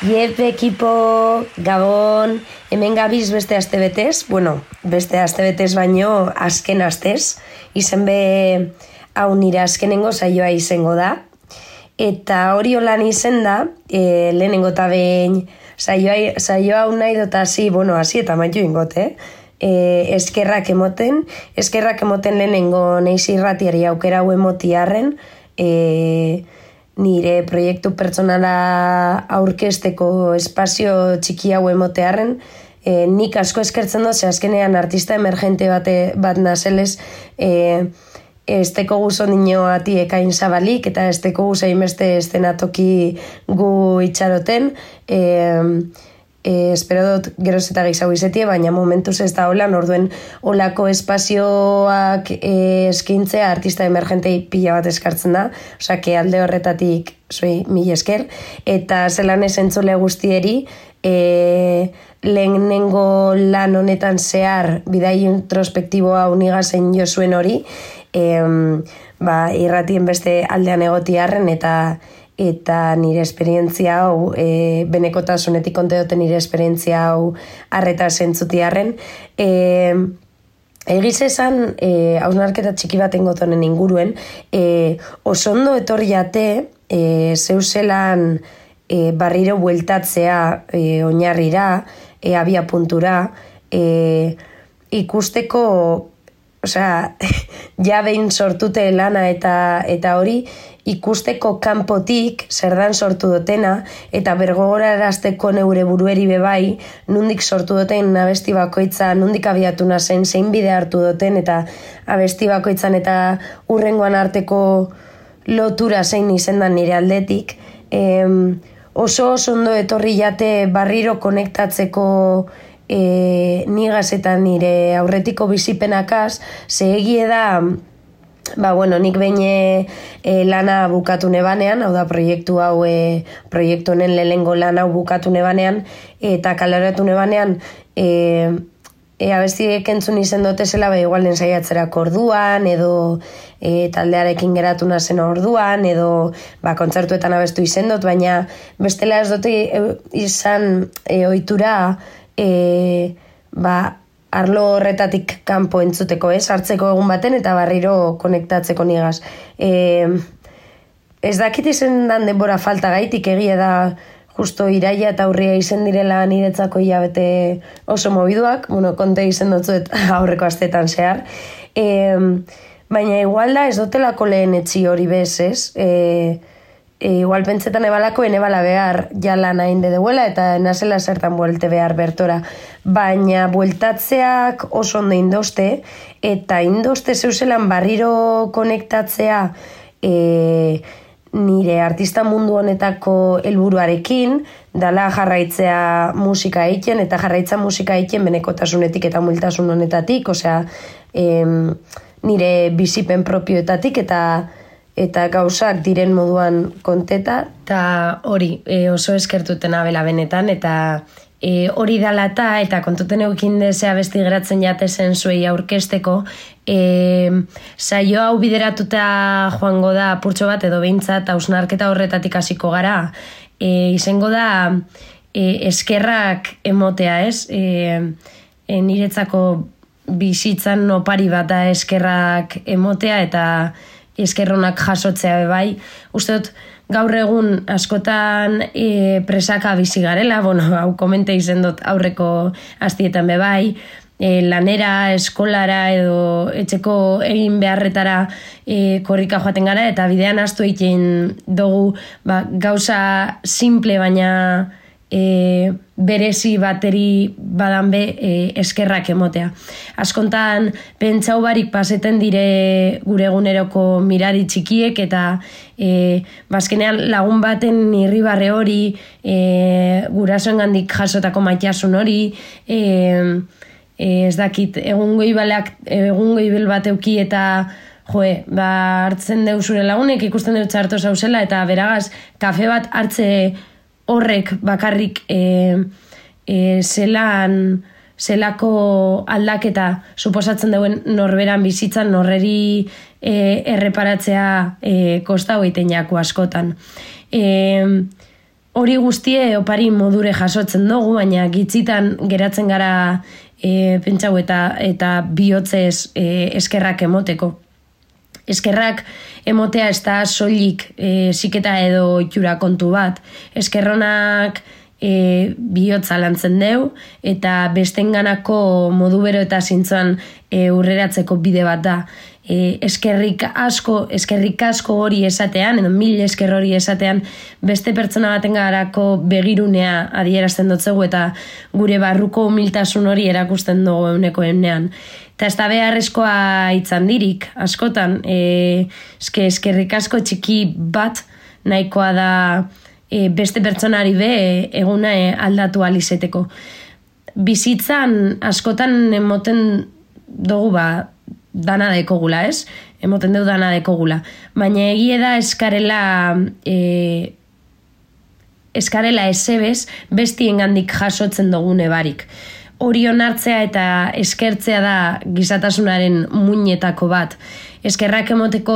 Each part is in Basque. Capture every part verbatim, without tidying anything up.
Iep ekipo, Gabon, hemen gabiz beste astebetez, bueno, beste astebetez baino azken astez, izen be hau nire azkenengo saioa izango da, eta hori holan izen da, e, lehenengo eta behin saioa, saioa hau nahi dut hasi, bueno, hasi eta maitu ingot, eh? E, eskerrak emoten, eskerrak emoten lehenengo neiz irratiari aukera hau emotiarren, e, nire proiektu pertsonala aurkezteko espazio txiki hau emotearren, e, nik asko eskertzen dut, ze azkenean artista emergente bate, bat nazelez, e, esteko guzo nino ati ekain zabalik, eta esteko guzo hainbeste estenatoki gu itxaroten, e, E, espero dut geroz eta gehiago izetie, baina momentuz ez da holan, orduen holako espazioak e, eskintzea artista emergentei pila bat eskartzen da, osake alde horretatik zuei mil esker, eta zelan esentzule guztieri, e, lehenengo lan honetan zehar bidai introspektiboa unigazen jo zuen hori, e, ba, irratien beste aldean egotiarren, eta eta nire esperientzia hau, e, benekotasunetik konte dute nire esperientzia hau arreta zentzutiarren. E, egiz esan, e, hausnarketa txiki baten gotonen inguruen, e, osondo etorri jate, e, zeuselan e, barriro bueltatzea e, oinarrira, e, abia puntura, e, ikusteko, osea, ja behin sortute lana eta, eta hori, ikusteko kanpotik zerdan sortu dutena, eta bergogorarazteko neure burueri bebai, nundik sortu duten abesti bakoitza, nundik abiatu nazen, zein bide hartu duten, eta abesti bakoitzan eta urrengoan arteko lotura zein izendan nire aldetik. E, oso oso ondo etorri jate barriro konektatzeko e, nigaz eta nire aurretiko bizipenakaz, ze egie da, ba, bueno, nik behin e, lana bukatu nebanean, hau da proiektu hau, e, proiektu honen lehengo lan hau bukatu nebanean, eta kaleratu nebanean, e, e, abestiek entzun izen dote zela, ba, igual ensaiatzerako orduan, edo e, taldearekin geratu nazen orduan, edo ba, kontzertuetan abestu izen dut, baina bestela ez dute e, izan e, ohitura, e, ba, arlo horretatik kanpo entzuteko, ez, hartzeko egun baten eta barriro konektatzeko nigaz. E, ez dakit izen dan denbora falta gaitik, egia da justo iraia eta urria izen direla niretzako hilabete oso mobiduak, bueno, konte izen dutzuet aurreko astetan zehar. E, baina igual da ez dotelako lehen etxi hori bez, ez? E, e, igual pentsetan ebalako enebala behar jala nahin de deuela eta nazela zertan buelte behar bertora. Baina bueltatzeak oso ondo indoste, eta indoste zeuselan barriro konektatzea e, nire artista mundu honetako helburuarekin, dala jarraitzea musika egiten, eta jarraitza musika egiten benekotasunetik eta multasun honetatik, osea, em, nire bizipen propioetatik, eta eta gauzak diren moduan konteta. Ta hori, e, oso eskertuten abela benetan, eta e, hori dalata, eta kontuten eukin dezea besti geratzen jatezen zuei aurkesteko, e, saio hau bideratuta joango da purtso bat, edo behintzat hausnarketa horretatik hasiko gara, e, izango da e, eskerrak emotea, ez? E, e, niretzako bizitzan opari bat da eskerrak emotea, eta eskerronak jasotzea bebai. Uste dut, gaur egun askotan e, presaka bizi garela, bueno, hau komente izen dut aurreko astietan bebai, e, lanera, eskolara edo etxeko egin beharretara e, korrika joaten gara, eta bidean astu egiten dugu ba, gauza simple baina e, berezi bateri badan be e, eskerrak emotea. Askontan pentsau barik paseten dire gure eguneroko mirari txikiek, eta e, bazkenean lagun baten irribarre hori, e, gurasoen gandik jasotako maitasun hori, e, e, ez dakit, egun goibaleak, egun goibel bat euki eta joe, ba, hartzen deu zure lagunek, ikusten deu txarto zauzela, eta beragaz, kafe bat hartze horrek bakarrik e, e, zelan, zelako aldaketa suposatzen duen norberan bizitzan, norreri e, erreparatzea e, kosta hoiten jako askotan. E, hori guztie opari modure jasotzen dugu, baina gitzitan geratzen gara e, pentsau eta, eta bihotzez e, eskerrak emoteko. Eskerrak emotea ez da soilik e, ziketa edo itxura kontu bat. Eskerronak e, bihotza lantzen deu eta bestenganako modu bero eta zintzoan e, urreratzeko bide bat da. E, eskerrik asko, eskerrik asko hori esatean, edo mil esker hori esatean, beste pertsona baten garako begirunea adierazten dotzegu eta gure barruko humiltasun hori erakusten dugu euneko eunean. Eta ez da beharrezkoa itzandirik, askotan, e, eske, eskerrik asko txiki bat nahikoa da e, beste pertsonari be e, eguna e, aldatu alizeteko. Bizitzan askotan emoten dugu ba, dana dekogula, ez? Emoten dugu dana dekogula. Baina egie da eskarela e, eskarela esebez bestiengandik jasotzen dugune barik. Hori onartzea eta eskertzea da gizatasunaren muinetako bat. Eskerrak emoteko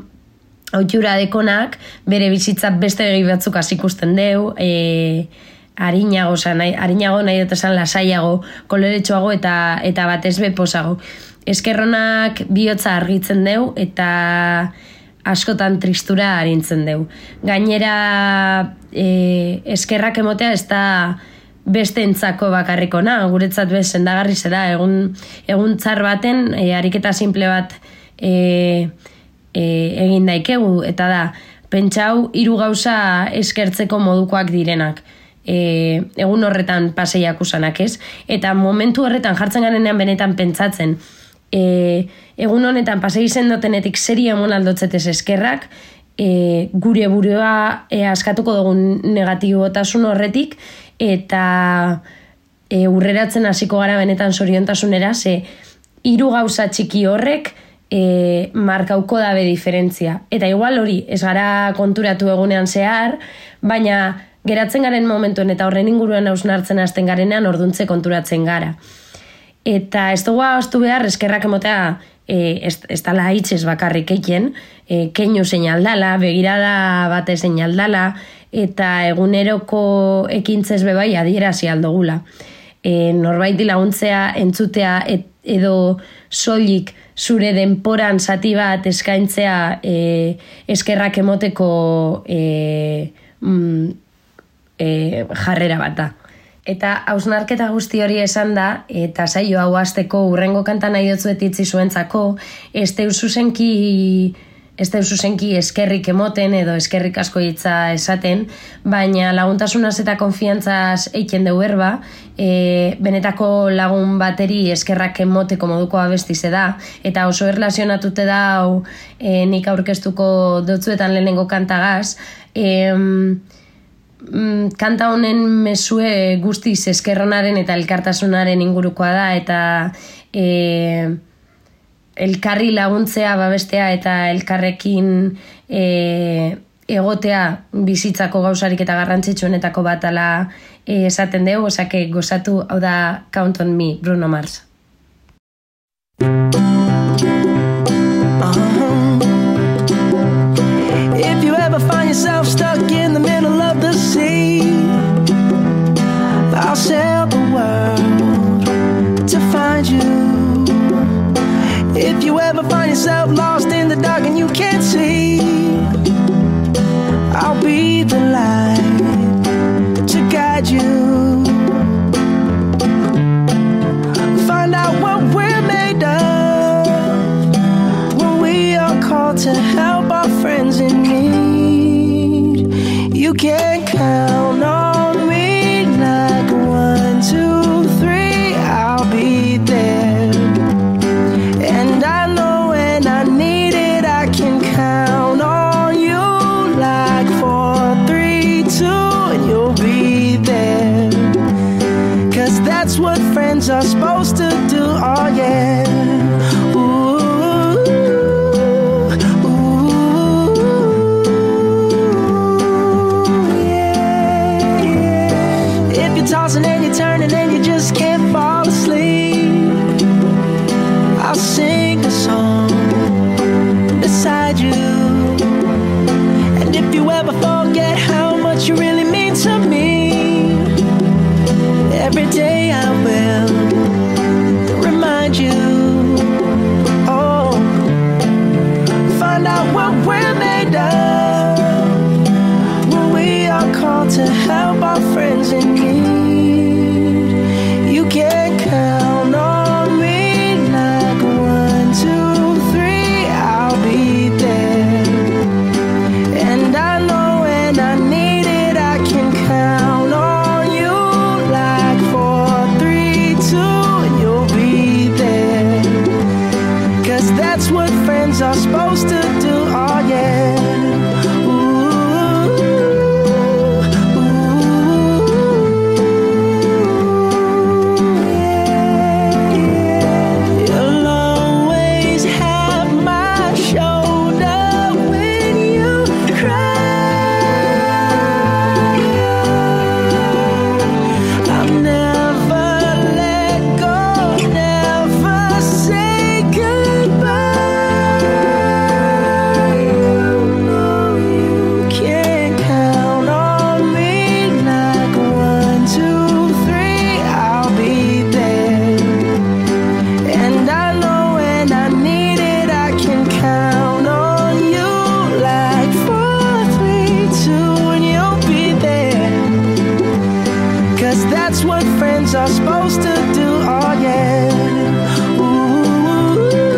ohitura dekonak bere bizitza beste egi batzuk ikusten deu, e, arinago, nahi, arinago nahi dut esan lasaiago, koloretsuago eta, eta batez be posago. Eskerronak bihotza argitzen deu eta askotan tristura arintzen deu. Gainera e, eskerrak emotea ez da beste entzako bakarrikona, guretzat bez sendagarri zera, egun, egun txar baten e, ariketa simple bat e, e, egin daikegu, eta da, pentsau hiru gauza eskertzeko modukoak direnak. E, egun horretan paseiak usanak, ez? Eta momentu horretan jartzen garenean benetan pentsatzen, e, egun honetan pasei zendotenetik zeri emon aldotzetez eskerrak, e, gure burua e, askatuko dugun negatibotasun horretik, eta e, urreratzen hasiko gara benetan zoriontasunera, ze hiru gauza txiki horrek e, markauko dabe diferentzia. Eta igual hori, ez gara konturatu egunean zehar, baina geratzen garen momentuen eta horren inguruan hausnartzen hasten garenean orduntze konturatzen gara. Eta ez dugu ahaztu behar eskerrak emotea e, ez, ez dala hitxez bakarrik eiken, e, keinu seinaldala, begirada bate seinaldala, eta eguneroko ekintzez bebai adierazi aldogula. E, norbaiti laguntzea, entzutea et, edo soilik zure denporan zati bat eskaintzea e, eskerrak emoteko e, mm, e, jarrera bat da. Eta hausnarketa guzti hori esan da, eta saio hau hasteko urrengo kanta nahi dotzuet itzi zuentzako, ez teu zuzenki ez teu zuzenki eskerrik emoten edo eskerrik asko hitza esaten, baina laguntasunaz eta konfiantzaz eiken deu erba, e, benetako lagun bateri eskerrak emoteko moduko abestize da, eta oso erlazionatute da hau e, nik aurkeztuko dotzuetan lehenengo kantagaz, e, kanta honen mesue guztiz eskerronaren eta elkartasunaren ingurukoa da, eta e, elkarri laguntzea, babestea eta elkarrekin e, egotea bizitzako gauzarik eta garrantzitsuenetako bat ala e, esaten dugu, osake gozatu, hau da Count on Me, Bruno Mars. If you ever find yourself stuck in the middle of the sea, I'll sail the world to find you. If you ever find yourself lost in the dark and you can't see, I'll be the light to guide you. Find out what we're made of when we are called to help our friends in need. You can count on me like one, two, three, I'll be there. And I know when I need it, I can count on you like four, three, two, and you'll be there. Cause that's what friends are supposed to do, oh yeah. Ooh. Tossing and you're turning and you just can't fall asleep, I'll sing a song beside you. And if you ever forget how much you really mean to every day I will remind you. Oh, find out what we're made of when we are called to help our friends in need. You can count on me like one, two, three, I'll be there. And I know when I need it, I can count on you like four, three, two, and you'll be there. Cause that's what friends are supposed to do, oh yeah. Are supposed to do, oh yeah. Ooh,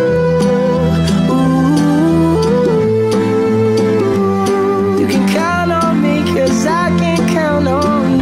ooh. You can count on me, cause I can count on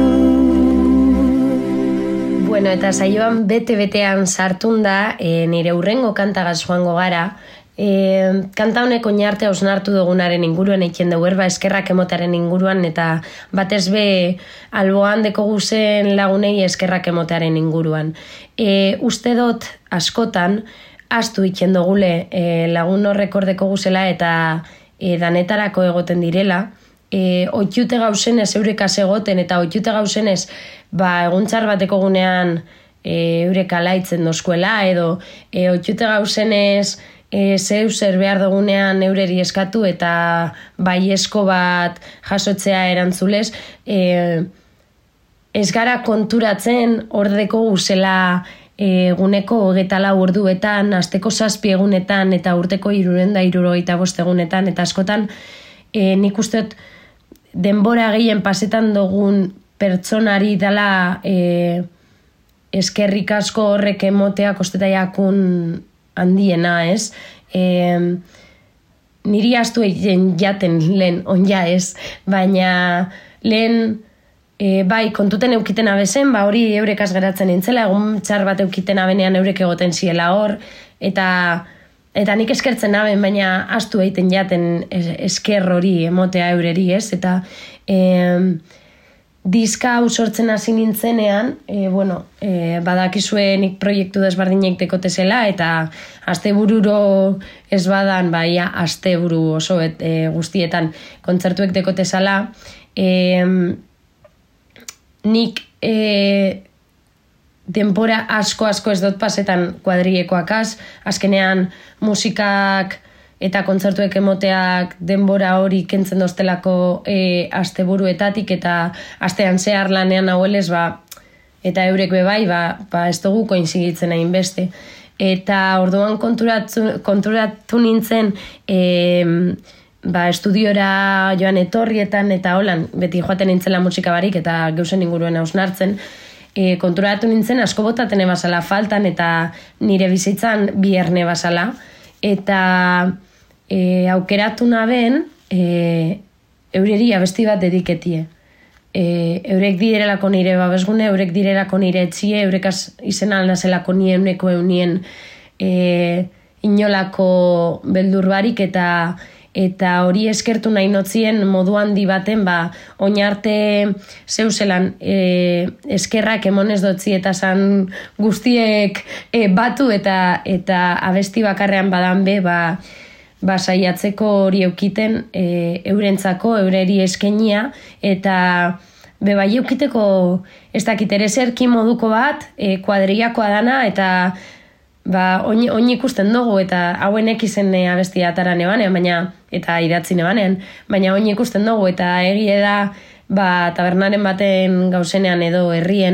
you. Bueno, eta saioan bete-betean sartun da, e, nire hurrengo kantagaz joango gara. E, kanta honek oinarte hausnartu dugunaren inguruan eiken dugu erba eskerrak emotaren inguruan eta batez be alboan deko guzen lagunei eskerrak emotearen inguruan. E, uste dut askotan astu eiken dugule e, lagun horrek ordeko guzela eta e, danetarako egoten direla. E, oitute gauzenez eurekaz egoten eta oitute gauzenez ba, eguntzar bateko gunean e, eurek alaitzen dozkuela edo e, oitute gauzenez E, zeu zer behar dugunean eureri eskatu eta baiezko bat jasotzea erantzulez, e, ez gara konturatzen ordeko guzela eguneko hogeita lau orduetan, asteko zazpi egunetan eta urteko hirurehun eta hirurogeita bost egunetan, eta askotan e, nik usteot denbora gehien pasetan dugun pertsonari dela e, eskerrik asko horrek emotea kostetaiakun handiena, ez? E, niri astu egin jaten lehen onja ez, baina lehen e, bai kontuten eukiten abezen, ba hori eurekaz geratzen nintzela, egun txar bat eukiten abenean eurek egoten ziela hor, eta eta nik eskertzen aben, baina astu egiten jaten esker hori emotea eureri, ez? Eta e, diska hau sortzen hasi nintzenean, e, bueno, e, badakizue nik proiektu desberdinek dekotezela, eta astebururo ez badan, baia asteburu oso et, e, guztietan kontzertuek dekotezala, e, nik e, denbora asko-asko ez dut pasetan kuadriekoakaz, azkenean musikak eta kontzertuek emoteak denbora hori kentzen doztelako e, asteburuetatik eta astean zehar lanean hauelez, ba, eta eurek bebai, ba, ba ez dugu koinzigitzen hain beste. Eta orduan konturatu, konturatu nintzen e, ba, estudiora joan etorrietan eta holan, beti joaten nintzela musika barik eta geuzen inguruen hausnartzen, e, konturatu nintzen asko botaten ebasala faltan eta nire bizitzan bierne basala, eta E, aukeratu naben e, eureri abesti bat dediketie. E, eurek direlako nire babesgune, eurek direlako nire etxie, eurekaz izen aldazelako nien uneko eunien e, inolako beldur barik eta eta hori eskertu nahi notzien modu handi baten, ba, oinarte zeuzelan e, eskerrak emonez dotzi eta zan guztiek e, batu eta eta abesti bakarrean badan be, ba, ba saiatzeko hori eukiten e, eurentzako, eureri eskenia, eta be bai eukiteko ez dakit ere zerki moduko bat, e, kuadriakoa dana, eta ba, oin, oin ikusten dugu, eta hauenek izen abestia ataran ebanean, baina, eta idatzi ebanean, baina oin ikusten dugu, eta egie da, ba, tabernaren baten gauzenean edo herrien,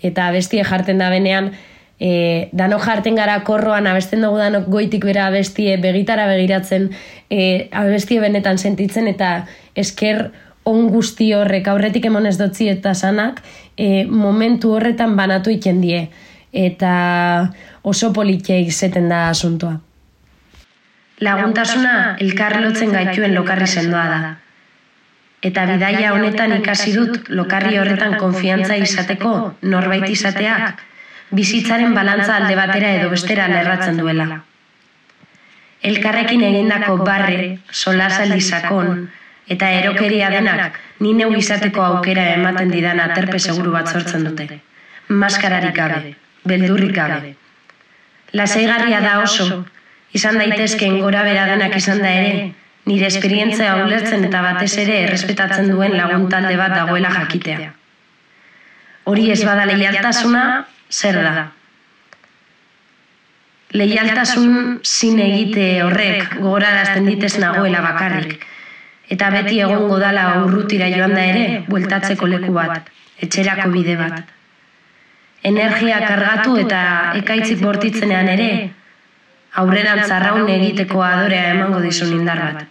eta abestie jarten da benean, e, danok jarten gara korroan, abesten dugu danok goitik bera abestie, begitara begiratzen, e, abestie benetan sentitzen, eta esker on guzti horrek aurretik emonez dotzi eta sanak, e, momentu horretan banatu iken die, eta oso politxeik zeten da asuntoa. Laguntasuna elkar lotzen gaituen lokarri sendoa da. Eta bidaia honetan ikasi dut lokarri horretan konfiantza izateko norbait izateak bizitzaren balantza alde batera edo bestera lerratzen duela. Elkarrekin egindako barre, solasaldi sakon eta erokeria denak ni neu izateko aukera ematen didan aterpe seguru bat sortzen dute. Maskararik gabe, beldurrik gabe. Lasaigarria da oso, izan daitezkeen gora bera denak izan da ere, nire esperientzia ulertzen eta batez ere errespetatzen duen lagun talde bat dagoela jakitea. Hori ez bada leialtasuna, zer da? Leialtasun zin egite horrek gogorarazten ditez nagoela bakarrik, eta beti egongo dala urrutira joan da ere, bueltatzeko leku bat, etxerako bide bat. Energia kargatu eta ekaitzik bortitzenean ere, aurrerantz arraun egiteko adorea emango dizun indar bat.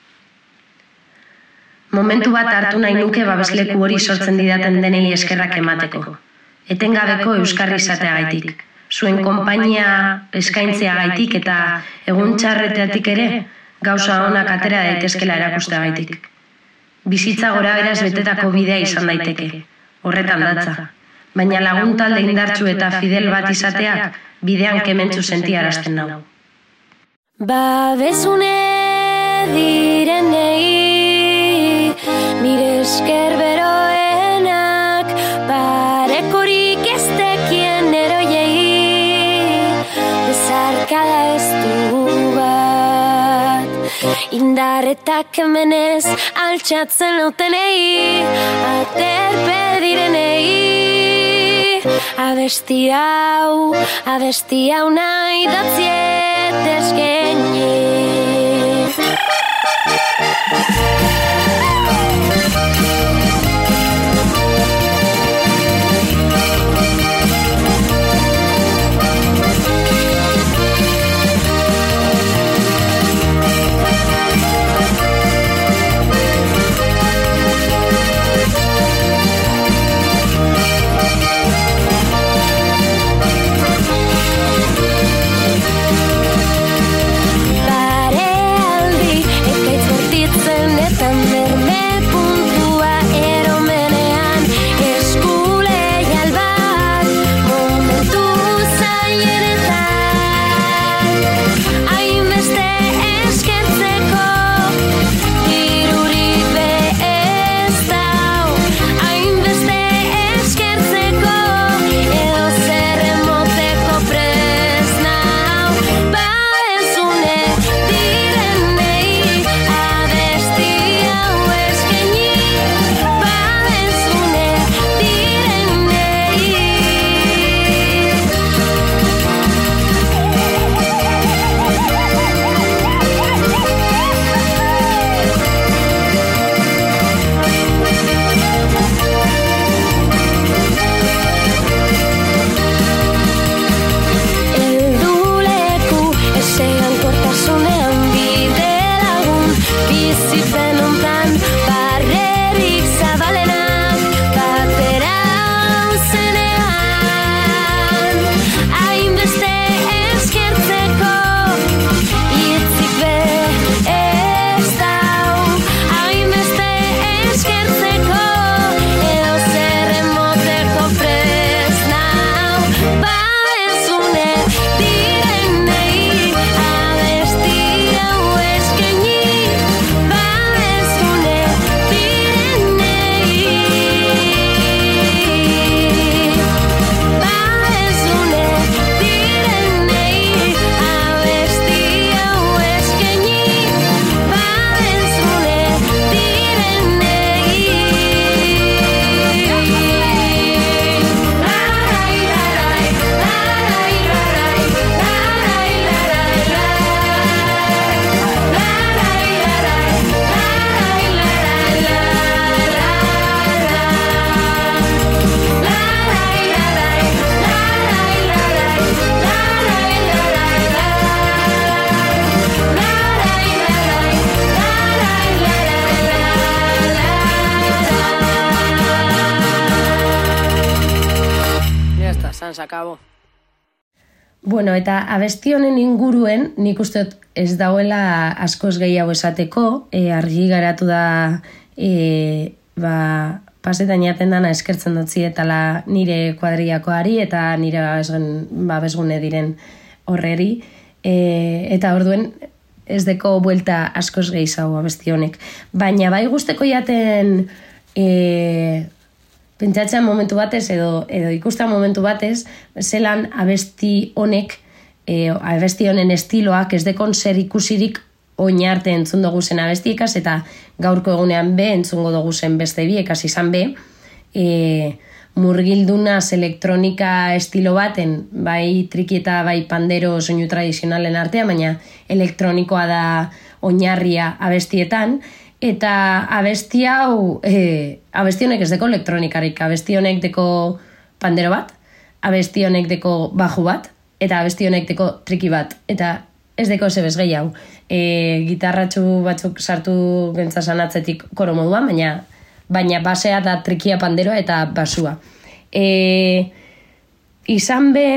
Momentu bat hartu nahi nuke babesleku hori sortzen didaten denei eskerrak emateko. Etengabeko euskarri izateagaitik, zuen konpainia eskaintzeagaitik eta egun txarreteatik ere gauza onak atera daitezkela erakusteagaitik. Bizitza gora beraz betetako bidea izan daiteke, horretan datza. Baina lagun talde indartsu eta fidel bat izateak bidean kementzu sentiarazten nau. Babesune direnei, nire esker beroenak, parekorik ez tekien eroiei, bezarkada ez du bat, indarretak hemenez altxatzen lautenei, aterpe direnei, abesti hau, abesti hau nahi datziet eskaini. akabo. Bueno, eta abesti honen inguruen nik uste ez dauela askoz gehiago esateko, e, argi garatu da e, ba, pasetan jaten dana eskertzen dutzi etala nire kuadriakoari eta nire babesgune diren horreri, e, eta orduen ez deko buelta askoz gehiago abesti honek. Baina bai guzteko jaten e, pentsatzen momentu batez edo, edo ikusten momentu batez, zelan abesti honek, e, abesti honen estiloak ez dekon zer ikusirik oin arte entzun dugu zen abestiekaz, eta gaurko egunean be entzungo dugu zen beste biekaz izan be, e, murgildunaz elektronika estilo baten, bai triki eta bai pandero soinu tradizionalen artean, baina elektronikoa da oinarria abestietan, eta abesti hau, e, abesti honek ez deko elektronikarik, abesti honek deko pandero bat, abesti honek deko baju bat, eta abesti honek deko triki bat, eta ez deko zebez gehiago. E, gitarratxu batzuk sartu gentzazan atzetik koro moduan, baina, baina basea da trikia panderoa eta basua. E, izan be,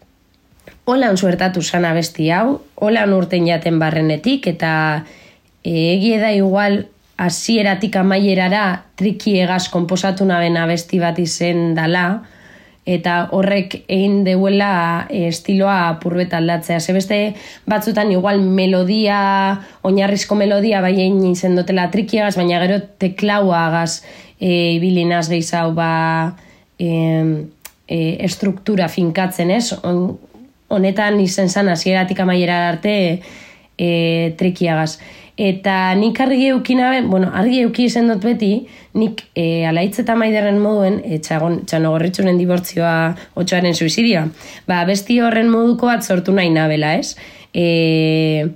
holan suertatu zan abesti hau, holan urten jaten barrenetik, eta e, egie da igual hasieratik amaierara triki egaz konposatu naben abesti bat izen dala, eta horrek egin deuela estiloa apurbet aldatzea. Zebeste batzutan igual melodia, oinarrizko melodia bai egin izen dutela triki egaz, baina gero teklaua agaz e, bilinaz gehiago ba e, e, estruktura finkatzen, ez? On, honetan izen zan hasieratik amaierara arte e, triki egaz. Eta nik argi eukinaben, bueno, argi euki izen dut beti, nik e, alaitz eta maiderren moduen, e, txanogorritxunen dibortzioa otxoaren suizidioa, ba, besti horren moduko bat sortu nahi nabela, ez? E,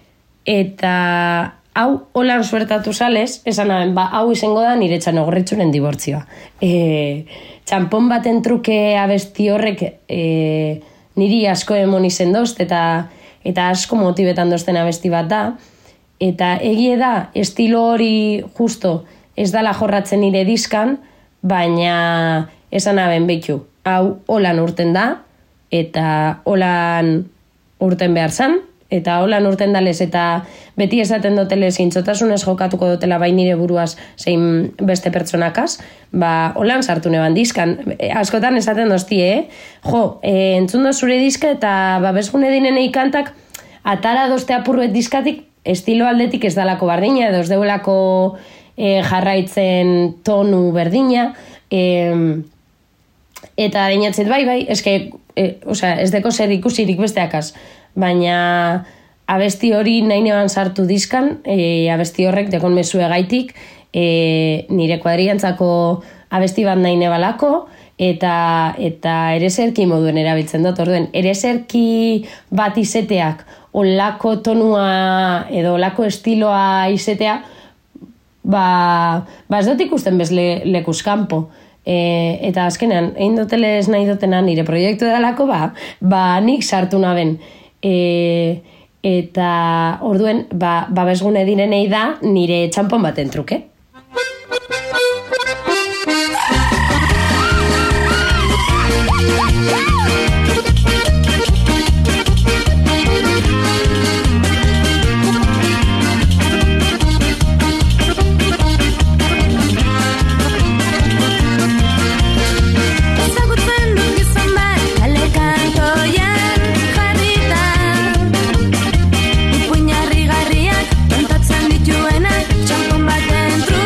eta hau holan suertatu salez, esan naben, ba, hau izango da nire txanogorritxunen dibortzioa. E, txampon baten truke abesti horrek e, niri asko emon izen dozt, eta, eta asko motibetan dozten abesti bat da, eta egie da, estilo hori justo ez dala jorratzen nire diskan, baina esan aben behitu. Hau holan urten da, eta holan urten behar zan, eta holan urten dalez, eta beti esaten dutele zintzotasunez jokatuko dutela bai nire buruaz zein beste pertsonakaz, ba holan sartu neban diskan. E, askotan esaten dozti, eh? Jo, e, entzun do zure diska eta babesgune dinenei kantak atara dozte apurruet diskatik estilo aldetik ez dalako berdina, edo ez deulako e, jarraitzen tonu berdina, e, eta dinatzet bai, bai, eske, e, osea, ez deko zer ikusirik besteakaz, baina abesti hori nahi neban sartu diskan, e, abesti horrek dekon mezu egaitik, e, nire kuadriantzako abesti bat nahi nebalako, eta, eta ereserki moduen erabiltzen dut, orduen, ereserki bat izeteak, olako tonua edo olako estiloa izetea, ba, ba ez dut ikusten bez le, lekuzkampo. E, eta azkenean, egin dutelez nahi dutena nire proiektu edalako, ba, ba nik sartu naben. E, eta orduen, ba, babesgune direnei da nire txampon baten truke. Ipuinarri garriak kontatzen dituenak, txampon baten truke.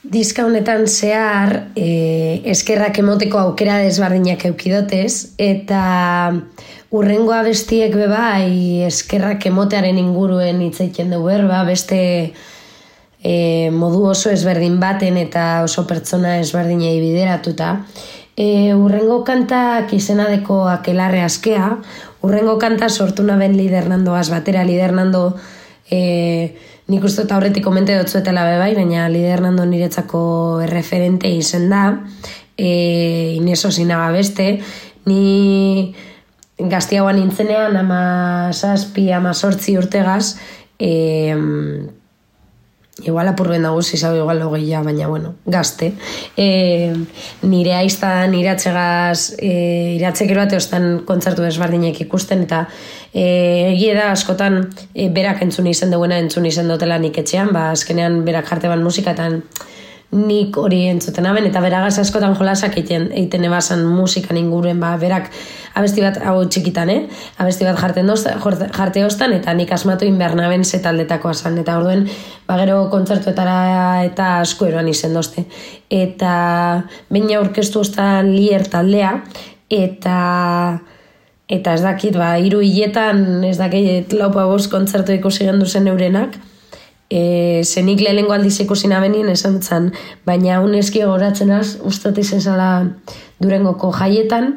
diska honetan zehar e, eskerrak emoteko aukera desbardinak eukidotez, eta urrengo abestiek bebai eskerrak emotearen inguruen hitz egiten du berba, beste e, modu oso ezberdin baten eta oso pertsona ezberdinei bideratuta. E, urrengo kantak izenadeko Akelarre askea, urrengo kanta sortu naben Lider Nandoaz batera, Lider Nando e, nik uste eta horretik komente dutzuetela bebai, baina Lider Nando niretzako erreferente izen da, e, Ineso Zinaga beste, ni gaztiagoan nintzenean ama zazpi, ama sortzi urtegaz, e, igual apurben nagusi zau, igual hogeia, baina bueno, gazte. E, nire aiztan iratzegaz, e, iratzekero bate ostan kontzertu desbardinek ikusten, eta e, egie da askotan e, berak entzun izen duena entzun izen dutela nik etxean, ba, azkenean berak jarte ban musikatan nik hori entzuten aben, eta beragaz askotan jolasak egiten, egiten ebazan musikan inguruen, ba, berak abesti bat, hau txikitan, eh? Abesti bat jarten dosta, jarte hostan, eta nik asmatu inbernaben zetaldetakoa zan, eta orduen, ba, gero kontzertuetara eta askueroan izen doste. Eta baina aurkeztu ostan Lier taldea, eta eta ez dakit, ba, hiru hiletan, ez dakit, laupa bost kontzertu ikusi gendu zen eurenak, E, zenik lehenengo aldiz ikusi nabenien esan dutzen, baina un eski goratzen az, ustot izen zala Durengoko jaietan,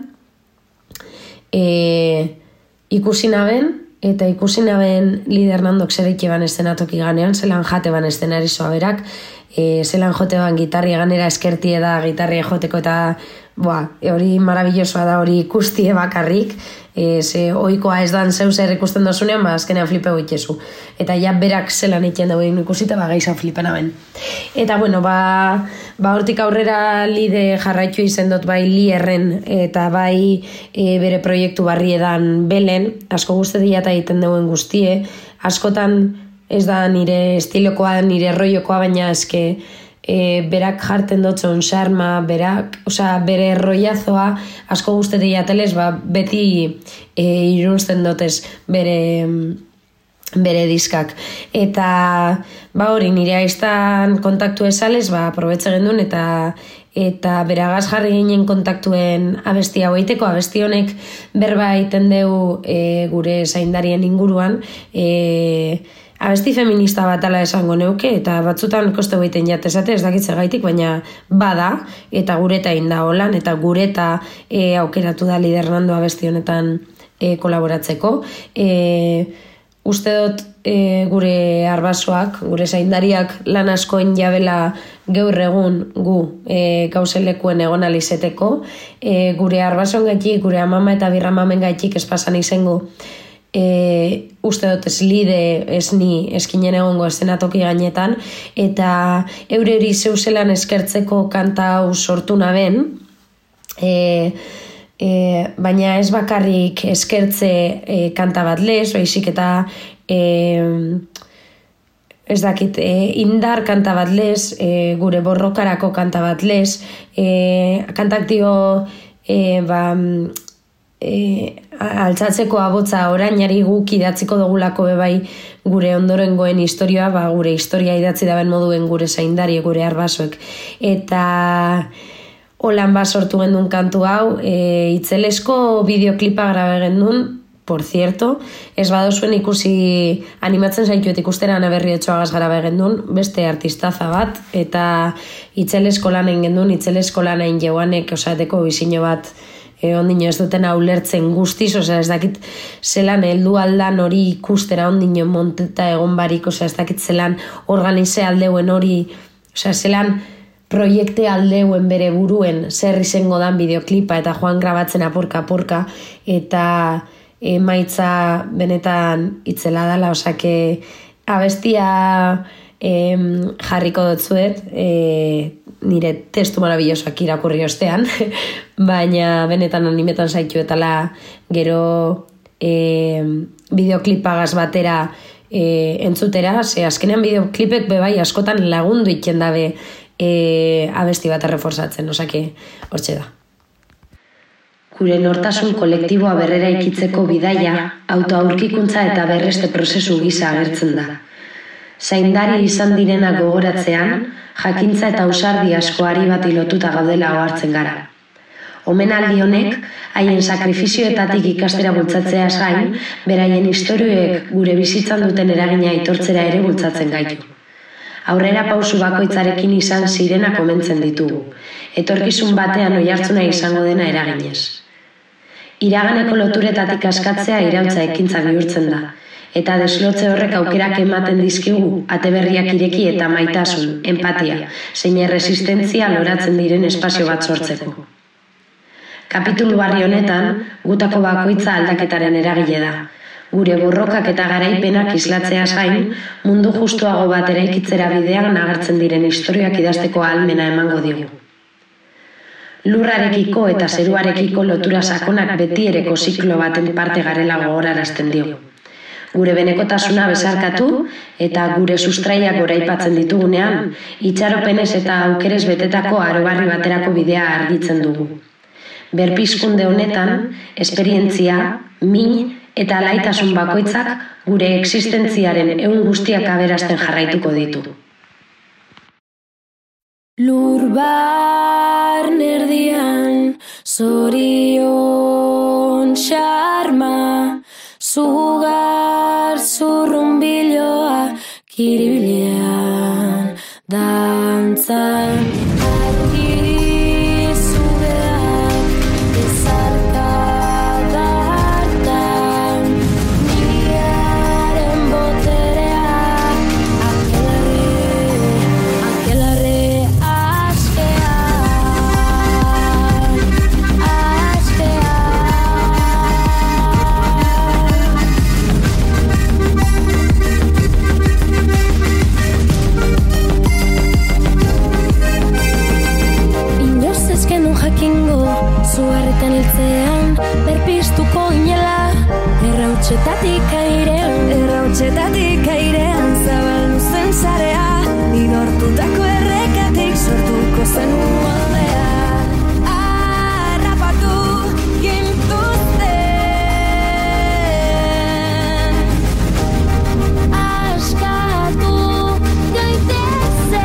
e, ikusi naben, eta ikusi naben Lider Nandok zereiki ban estenatoki ganean, zelan jate ban estenari zoa berak, e, zelan jote ban gitarri ganera eskertie da gitarri joteko, eta boa, hori marabillosoa da hori ikustie bakarrik, e, ze oikoa ez dan zeu zer ikusten dozunean, ba, azkenean flipeu itxezu. Eta ja berak zelan itxen dagoen ikusita, ba, gaizan flipena ben. Eta, bueno, ba, ba hortik aurrera Lide jarraitu izen dut bai Lierren, eta bai e, bere proiektu barri edan Belen, asko guzti dira eta egiten duen guztie, askotan ez da nire estilokoa, nire rollokoa, baina eske, E, berak jarten dotzon xarma, berak, osea, bere roiazoa asko guztetia teles, ba, beti e, irunsten dotez bere bere diskak. Eta ba hori, nire aiztan kontaktu esales, ba, aprobetze gendun, eta eta beragaz jarri ginen kontaktuen abesti hau eiteko, abesti honek berba egiten deu e, gure zaindarien inguruan, e, abesti feminista bat ala esango neuke, eta batzutan koste goiten jatezate, ez dakitze gaitik, baina bada, eta gureta inda holan, eta gureta e, aukeratu da Lider Nando abesti honetan e, kolaboratzeko. E, uste dut e, gure arbasoak, gure zaindariak lan askoen jabela gaur egun gu e, gauzelekuen egon alizeteko, e, gure arbasoen gaitik, gure amama eta birramamen gaitik espasan izango, E, uste dut ez Lide ez ni eskinen egongo estenatoki gainetan, eta eureri zeuzelan eskertzeko kanta hau sortu naben, e, e, baina ez bakarrik eskertze e, kanta bat lez, baizik eta e, ez dakit, e, indar kanta bat lez, e, gure borrokarako kanta bat lez, e, kantak dio e, ba, E, altzatzeko abotza orainari guk idatziko dugulako bebai gure ondorengoen historia, ba, gure historia idatzi daben moduen gure zaindari, gure arbasoek. Eta holan ba sortu gendun kantu hau, e, itzelesko bideoklipa grabe gendun, por cierto, ez badozuen ikusi animatzen zaituet ikustera Ana Berriotxoagaz grabe gendun, beste artistaza bat, eta itzelesko lanen gendun, itzelesko lanen jeuanek osateko bizino bat, E, ondino ez dutena ulertzen guztiz, osea ez dakit zelan heldu aldan hori ikustera ondino monteta egon barik, osea ez dakit zelan organize aldeuen hori, osea zelan proiekte aldeuen bere buruen zer izango dan bideoklipa eta joan grabatzen apurka-apurka, eta emaitza benetan itzela dala, osea que abestia e, jarriko dutzuet, e, nire testu marabillosak irakurri ostean, baina benetan animetan zaituetala gero e, bideoklipagaz batera e, entzutera, ze azkenean bideoklipek bebai askotan lagundu itzen dabe e, abesti bat erreforzatzen, osake hortxe da. Gure nortasun kolektiboa berrera ikitzeko bidaia, autoaurkikuntza eta berreste prozesu gisa agertzen da. Zaindari izan direnak gogoratzean, jakintza eta ausardi asko ari bati lotuta gaudela ohartzen gara. Omenaldi honek, haien sakrifizioetatik ikastera bultzatzeaz gain, beraien istorioek gure bizitzan duten eragina aitortzera ere bultzatzen gaitu. Aurrera pausu bakoitzarekin izan zirenak omentzen ditugu, etorkizun batean oihartzuna izango dena eraginez. Iraganeko loturetatik askatzea irautza ekintza bihurtzen da, eta deslotze horrek aukerak ematen dizkigu ateberriak ireki eta maitasun, empatia, zein erresistentzia loratzen diren espazio bat sortzeko. Kapitulu barri honetan, gutako bakoitza aldaketaren eragile da. Gure borrokak eta garaipenak islatzeaz gain, mundu justuago bat eraikitzera bidean agertzen diren istorioak idazteko ahalmena emango digu. Lurrarekiko eta zeruarekiko lotura sakonak betiereko ziklo baten parte garela gogorarazten digu. Gure benekotasuna bezarkatu eta gure sustraiak goraipatzen ditugunean, itxaropenez eta aukerez betetako arobarri baterako bidea argitzen dugu. Berpizkunde honetan, esperientzia, min eta alaitasun bakoitzak gure existentziaren ehun guztiak aberasten jarraituko ditu. Lur barn erdian, zorion xarma, zugar zurrunbiloa kiribilean, dantzan. Zuarretan hiltzean, berpiztuko inela, errautxetatik airean, errautxetatik airean, zabaldu zen zarea, idortutako errekatik sortuko zen umoldea. Arrapatu gintuzten, askatu gaitezen,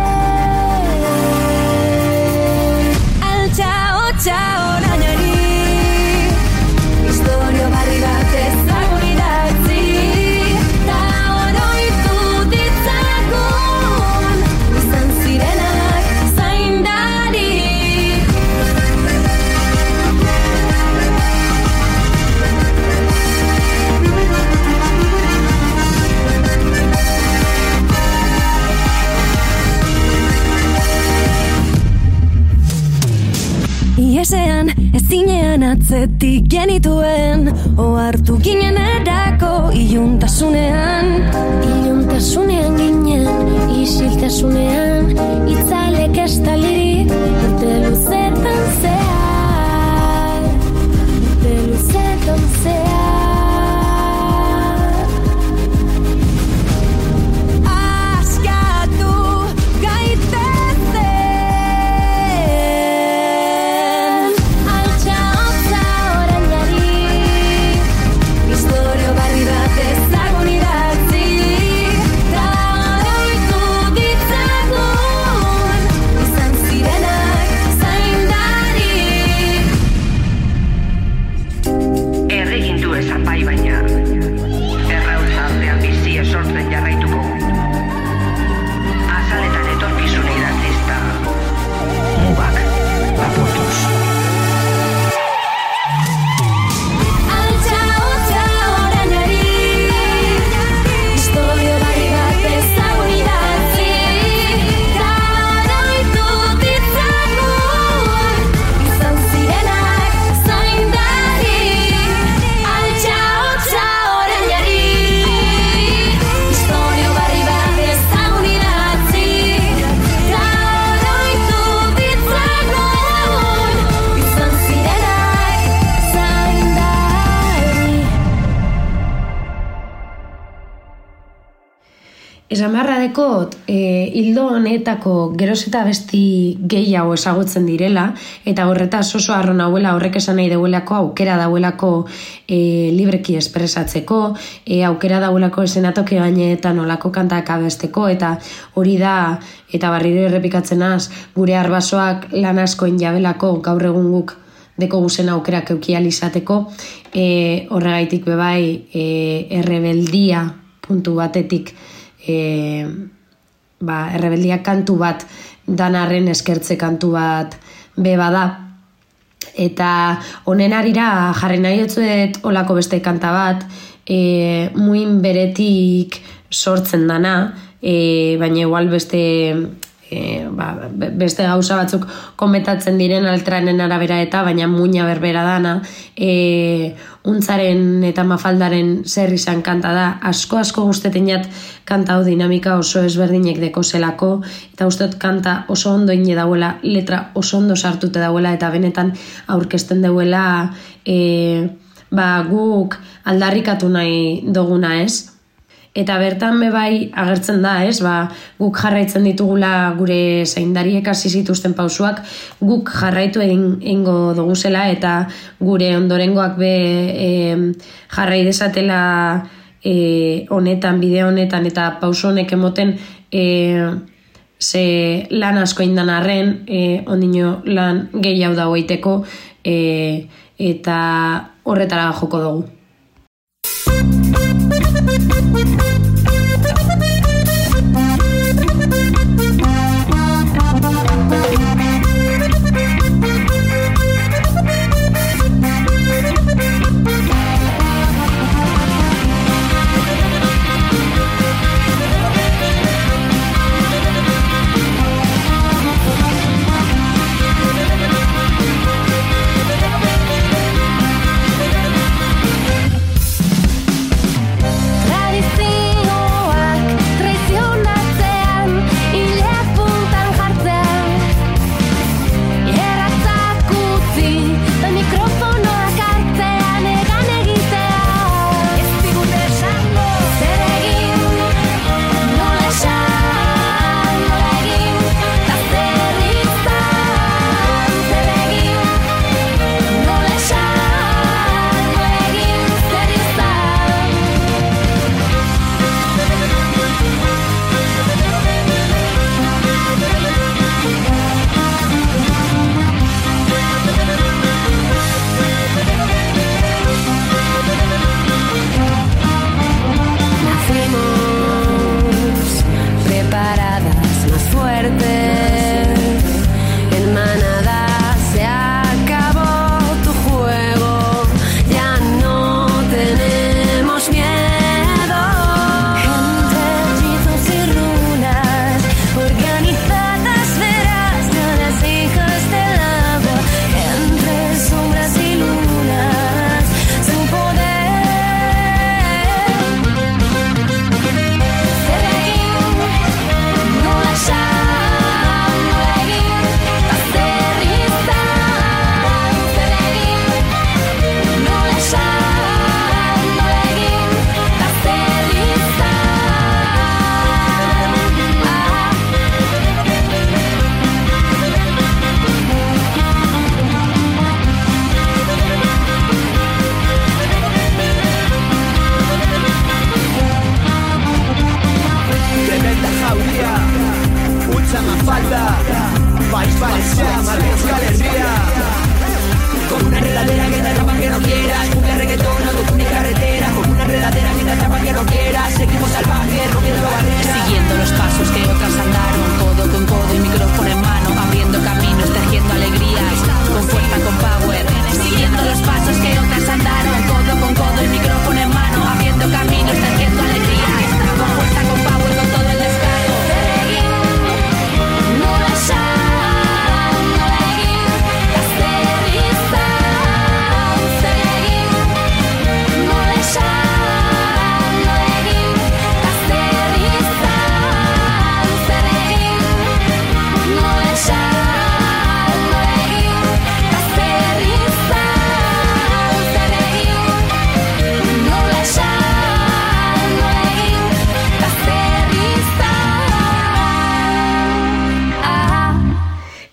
altxa hotxa orainari, istorio barri bat ezagun idatzi, ta oroitu ditzagun, izan zirenak zaindari. Iesean, ezinean atzetik genituen, ohartu ginen erako iluntasunean. Iluntasunean ginen, isiltasunean, itzalek estalirik, urte luzetan zehar, urte luzetan zehar. Askatu gaitezen, altxa hotza orainari, istorio barri bat ezagun idatzi, ta oroitu ditzagun, Esan beharra dekot, e, hildo honetako geroz eta besti gehiago ezagutzen direla, eta horretaz oso harro nahuela, horrek esan nahi dauelako, aukera dauelako e, libreki espresatzeko, e, aukera dauelako esenatoki gaineetan olako kantak abesteko, eta hori da, eta barriro errepikatzen az, gure arbasoak lan askoen jabelako gaur egun guk deko guzen aukerak eukial izateko, e, horregaitik bebai e, errebeldia puntu batetik, E, ba, errebeldia kantu bat danarren eskertze kantu bat beba da, eta honen arira jarri nahi otzuet olako beste kanta bat e, muin beretik sortzen dana, e, baina igual beste e, ba, beste gauza batzuk komentatzen diren altranen arabera eta baina muina berbera dana, e, untzaren eta mafaldaren zer izan kanta da, asko asko guztetin jat kanta hau dinamika oso ezberdinek deko zelako, eta usteot kanta oso ondo ine dauela, letra oso ondo sartute dauela, eta benetan aurkezten dauela e, ba, guk aldarrikatu nahi duguna, ez? Eta bertan bebai agertzen da, ez? Ba, guk jarraitzen ditugula gure zaindariek hasi zituzten pausuak, guk jarraitu egin eingo duguzela, eta gure ondorengoak be e, jarrai desatela e, honetan, bide honetan, eta pauso honek emoten e, ze lan asko indan arren, e, ondino lan gehiago dago eiteko, e, eta horretara joko dugu. Tradizio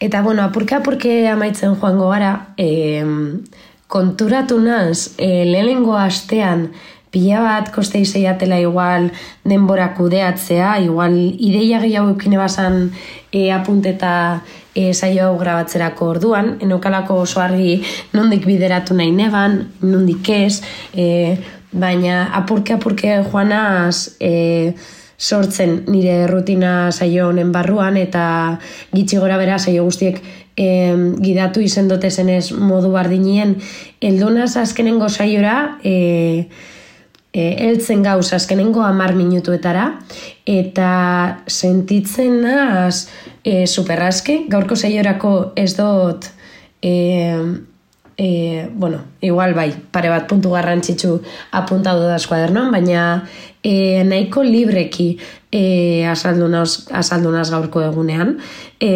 Eta, bueno, apurke-apurke amaitzen joango gara, e, konturatu naz, e, lehenengo astean, pila bat koste izeiatela igual denbora kudeatzea, igual ideia gehiago eukine bazan e, apunteta e, saio hau grabatzerako orduan, enokalako oso argi nondik bideratu nahi neban, nondik ez, e, baina apurke-apurke joanaz e, sortzen nire rutina saio honen barruan, eta gitxi gora bera saio guztiek e, gidatu izendote zenez modu bardinien, eldonaz azkenengo saiora, e, E, eltzen gauz azkenengo hamar minutuetara, eta sentitzen naz e, superrazke, gaurko saiorako ez dut, e, e, bueno, igual bai, pare bat puntu garrantzitsu apuntatu da eskuadernoan, baina e, nahiko libreki e, azaldu naz, azaldu naz gaurko egunean. E,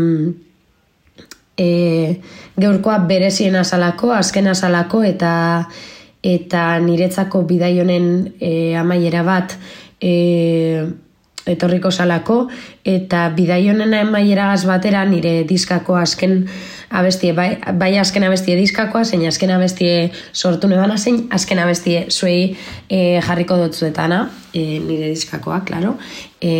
e, gaurkoa berezien azalako, azken azalako, eta eta niretzako bidai honen e, amaiera bat e, etorriko salako, eta bidai honen amaieragaz batera nire diskako azken abestie, bai, bai azken abestie diskakoa, zein azken abestie sortu nebana, zein azken abestie zuei e, jarriko dutzuetana, e, nire diskakoa, klaro. E,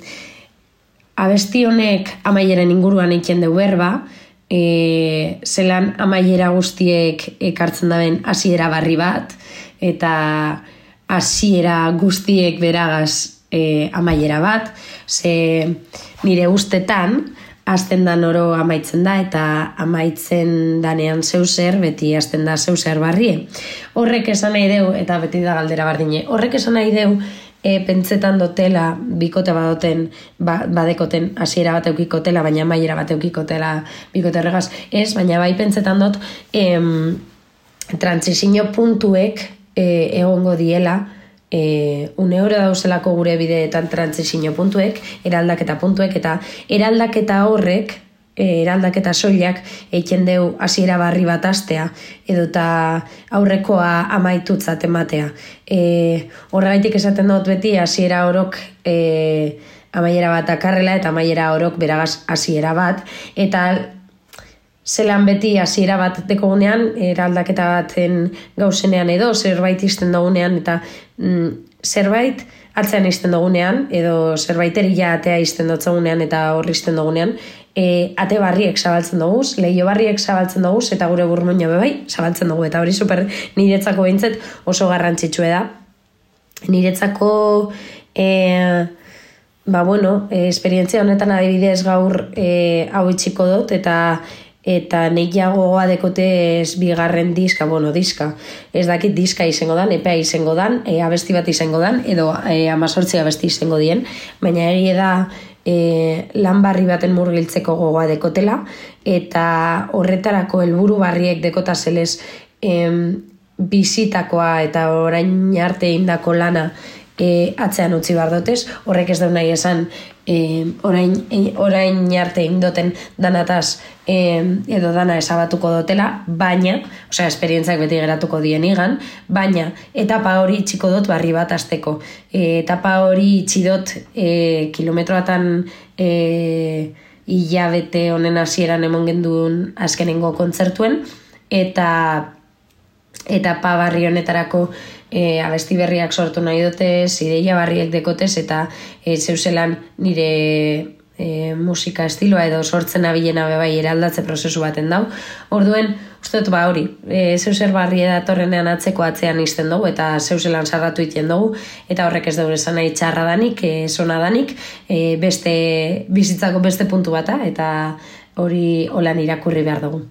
abesti honek amaieren inguruan eiken deu berba, E, zelan amaiera guztiek ekartzen daben hasiera barri bat, eta hasiera guztiek beragaz e, amaiera bat, ze nire ustetan hasten dan oro amaitzen da, eta amaitzen danean zeu zer, beti hasten da zeu zer barrie. Horrek esan nahi deu, eta beti da galdera bardine, horrek esan nahi deu, E, pentsetan dotela, bikote badoten, ba, badekoten hasiera bat eukikotela, baina amaiera bat eukikotela bikote horregaz. Ez, baina bai pentsetan dut, em, transizio puntuek e, egongo diela, e, un euro dauzelako gure bideetan transizio puntuek, eraldaketa puntuek, eta eraldaketa horrek, eraldaketa soilak eiken deu hasiera barri bat astea, edo eta aurrekoa amaitutzat ematea. E, horregaitik esaten dut beti hasiera orok e, amaiera bat akarrela, eta amaiera orok beragaz hasiera bat, eta zelan beti hasiera bat dekogunean, eraldaketa baten gauzenean edo, zerbait izten dugunean, eta mm, zerbait atzean izten dugunean, edo zerbait erila atea izten dutzagunean, eta horri izten dugunean, E, ate barriek zabaltzen dugu, lehio barriek zabaltzen dugu, eta gure burmuina bebai zabaltzen dugu, eta hori super niretzako behintzet oso garrantzitsue da. Niretzako e, ba bueno, e, esperientzia honetan adibidez gaur e, hau itxiko dut, eta eta nekiago goa dekote ez bigarren diska, bueno, diska, ez dakit diska izango dan, epea izango dan, e, abesti bat izango dan, edo e, amazortzi abesti izango dien, baina egia da E, lan barri baten murgiltzeko gogoa dekotela, eta horretarako helburu barriek dekota zelez em, bizitakoa eta orain arte indako lana e, atzean utzi behar dotez, horrek ez dut nahi esan e, orain, e, orain arte indoten danataz e, edo dana esabatuko dotela, baina, osea, esperientzak beti geratuko dien igan, baina etapa hori itxiko dut barri bat azteko. E, etapa hori itxidot e, kilometroatan e, hilabete honen hasieran emon genduen azkenengo kontzertuen, eta etapa barri honetarako e, abesti berriak sortu nahi dutez, ideia barriek dekotez, eta e, zeuselan nire e, musika estiloa edo sortzen abilena bebai eraldatze prozesu baten dau. Orduen, uste dut ba hori, e, zeuser barri edatorrenean atzeko atzean izten dugu, eta zeuselan sarratu iten dugu, eta horrek ez dugu esan nahi txarra danik, e, zona danik, e, beste, bizitzako beste puntu bata, eta hori holan irakurri behar dugu.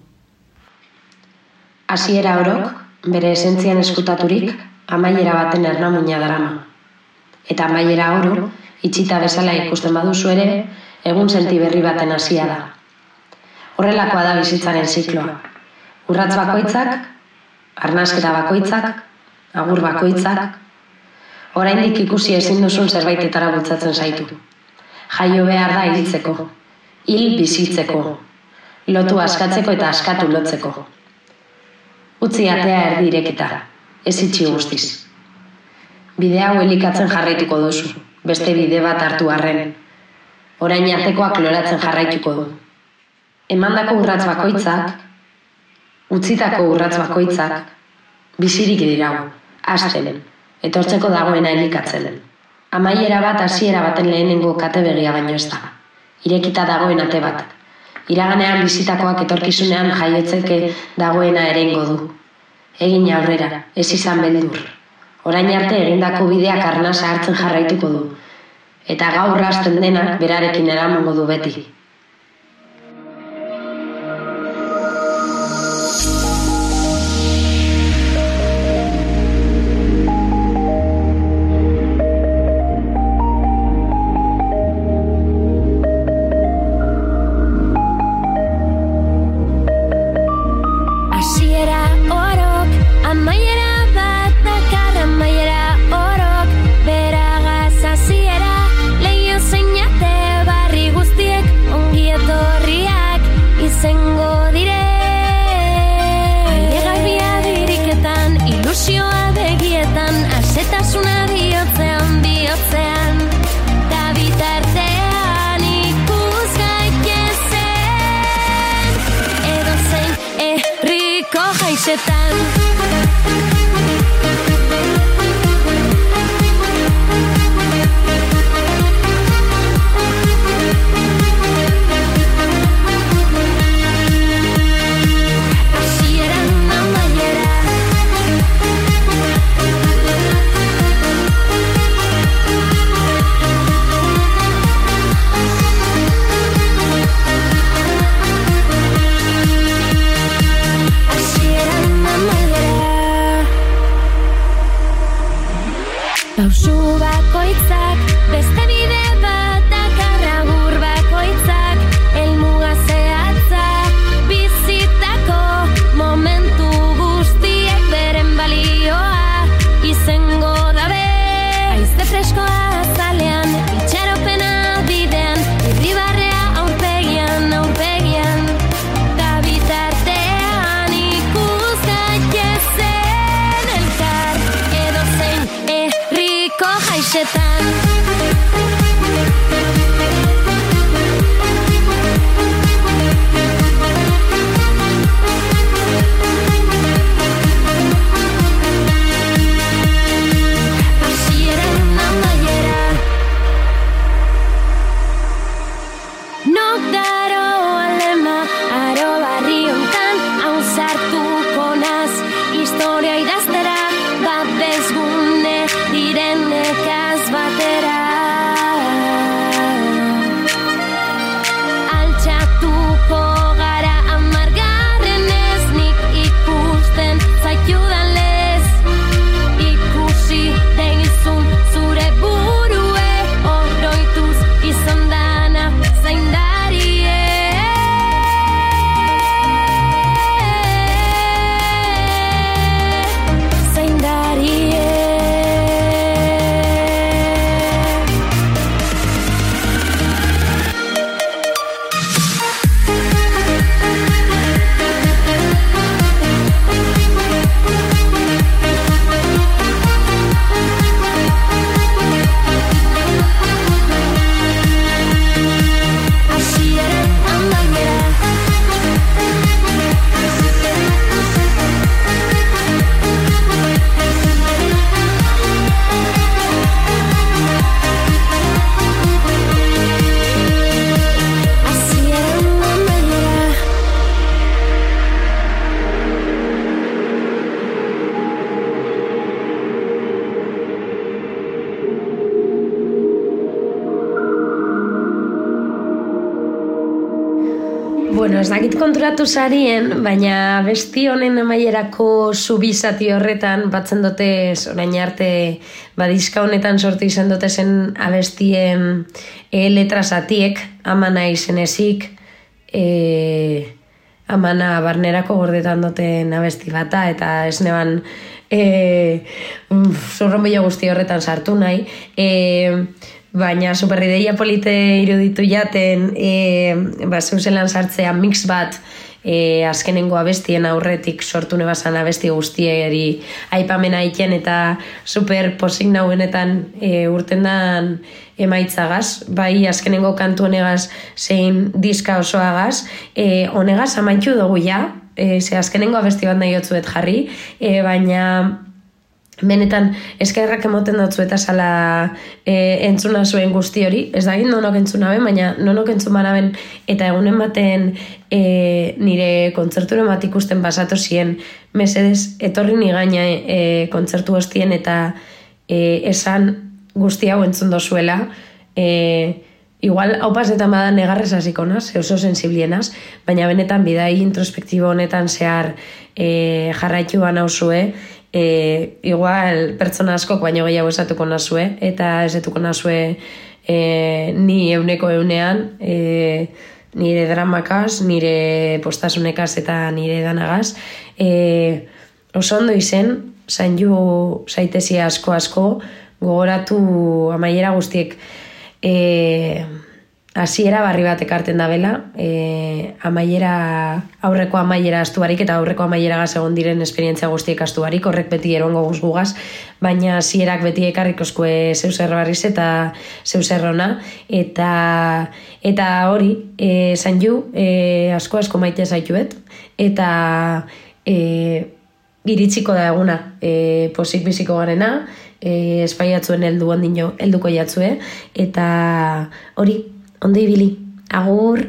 Hasiera orok, bere esentzian eskutaturik, amaiera baten ernamuina darama. Eta amaiera oro, itxita bezala ikusten baduzu ere, egun senti berri baten hasia da. Horrelakoa da bizitzaren zikloa. Urratz bakoitzak, arnasketa bakoitzak, agur bakoitzak, oraindik ikusi ezin duzun zerbaitetara bultzatzen zaitu. Jaio behar da hiltzeko, hil bizitzeko, lotu askatzeko eta askatu lotzeko. Utzi atea erdi irekita, ez itxi guztiz. Bide hau elikatzen jarraituko duzu, beste bide bat hartu arren. Orain artekoak loratzen jarraituko du. Emandako urratz bakoitzak, utzitako urratz bakoitzak, bizirik dirau, hasten, etortzeko dagoena elikatzen. Amaiera bat hasiera baten lehenengo katebegia baino ez da. Irekita dagoen ate bat. Iraganean bizitakoak etorkizunean jaiotzeke dagoena erengo du. Egin aurrera, ez izan beldur. Orain arte egindako bideak arnasa hartzen jarraituko du. Eta gaur hasten denak berarekin eramango du beti. Pausu bakoitzak, beste bide bat dakar agur bakoitzak, helmuga zehatza, bizitako momentu guztiek beren balioa izango dabe. Haize freskoa azalean, itxaropena bidean, irribarrea aurpegian, aurpegian, da bitartean ikus gaitezen elkar, edozein herriko jaixetan. Hasieran amaiera, nok daro alema, aro barri hontan, hau sartuko naz, historia idaztera, babesgune direnekaz batera. Altxatuko gara amargarrenez, nik ikusten zaitudan lez, ikusi degizun zure burue, oroituz izan dana zaindarie. Zaindarie. Hasieran amaiera, hasieran amaiera. Bueno, ez dakit konturatu zarien, baina besti honen amaierako subizati horretan batzen dotez orain arte badizka honetan sortu izan dute zen abestien e, letra zatiek, amana izenezik, e, amana barnerako gordetan duten abesti bata, eta ez neban e, zurronbilo guzti horretan sartu nahi, e, baina superideia polite iruditu jaten, e, ba, zeuzelan sartzea mix bat e, azkenengo abestien aurretik sortu nebazan abesti guztieri aipamena egiten eta super posik nauenetan e, urtendan emaitzagaz, bai azkenengo kantu honegaz zein diska osoagaz, e, honegaz amaitu dugu ja, e, ze azkenengo abesti bat nahi otzuet jarri, e, baina benetan eskerrak emoten dutzu eta sala e, entzuna zuen guzti hori, ez da egin nonok entzuna ben, baina nonok entzun banaben eta egunen baten e, nire kontzerturen bat ikusten basatu ziren, mesedez etorri ni gaina e, kontzertu hostien eta e, esan guzti hau entzun dozuela, e, igual hau pasetan badan negarrez hasiko naz, oso sensiblienaz, baina benetan bidai introspektibo honetan zehar e, jarraitu banauzue, E, igual pertsona askok baino gehiago esatuko nazue eta esetuko nazue e, ni euneko eunean e, nire dramakaz, nire postasunekaz eta nire danagaz e, oso ondo izen zainju zaitezi asko asko gogoratu amaiera guztiek e, hasiera barri bat ekarten da bela, e, amaiera, aurreko amaiera astubarik eta aurreko amaiera gaz egon diren esperientzia guztiek astubarik, horrek beti erongo guzgugaz, baina hasierak beti ekarrikoskue zeu zer barriz eta zeu zerrona, eta, eta hori, e, zainju, e, asko asko maite zaituet, eta e, iritsiko da eguna, e, posik biziko garena, e, espaiatzuen heldu ondino, helduko jatzue, eta hori, ondo ibili, agur.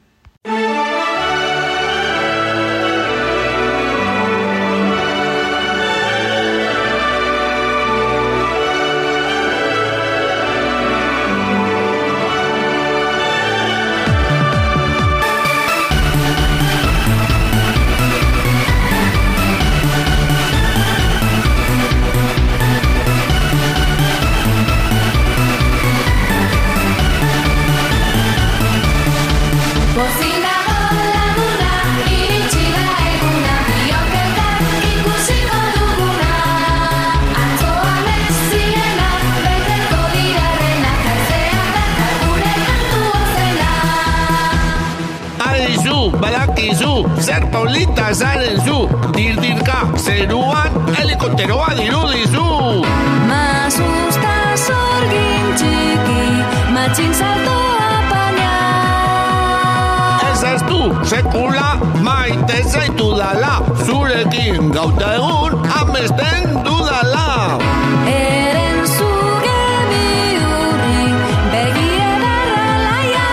Zer polita zaren zu, dirdirka zeruan helikopteroa dirudizu. Masusta zorgin txiki, matxin salto apaina. Ez ez du, sekula maite zaitu dala, zurekin gauta egun amesten dudala. Eren zuge bihurri, begire darra laia.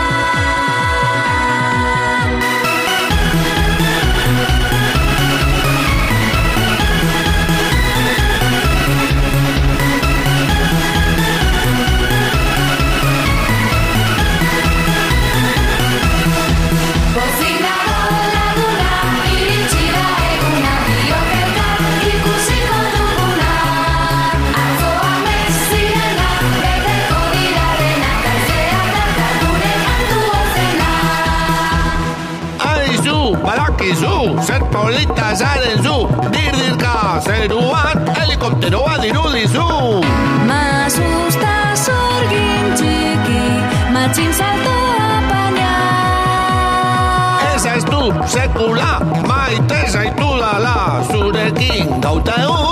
Zer polita zaren zu, dirdirka zeruan helikopteroa dirudizu. Masusta zorgin txiki, matxin salto apaina. Ez ez du, sekula maite zaitu dala, zurekin gauta egun